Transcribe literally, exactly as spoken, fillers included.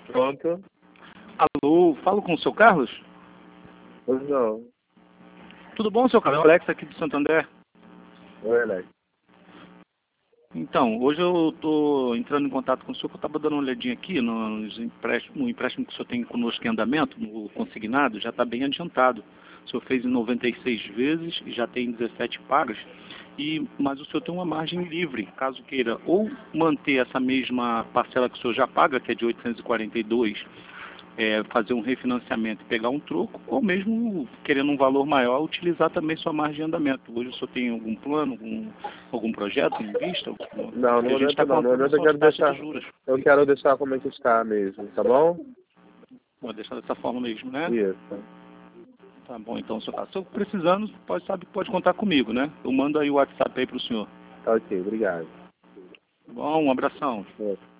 Pronto. Alô, falo com o seu Carlos? Pois não. Tudo bom, seu Carlos? É o Alex aqui do Santander. Oi, Alex. Então, hoje eu estou entrando em contato com o senhor, que eu estava dando uma olhadinha aqui nos empréstimos, no empréstimo que o senhor tem conosco em andamento, no consignado, já está bem adiantado. O senhor fez em noventa e seis vezes e já tem dezessete pagas, e, mas o senhor tem uma margem livre, caso queira ou manter essa mesma parcela que o senhor já paga, que é de oitocentos e quarenta e dois, É, fazer um refinanciamento e pegar um troco, ou mesmo querendo um valor maior, utilizar também sua margem de andamento. Hoje o senhor tem algum plano, algum, algum projeto em vista? Não, no momento não. No momento eu quero deixar, eu quero deixar como é que está mesmo, tá bom? Vou deixar dessa forma mesmo, né? Isso. Tá bom, então, senhor. Se eu precisando, pode, sabe que pode contar comigo, né? Eu mando aí o WhatsApp aí para o senhor. Tá ok, obrigado. Bom, um abração. É.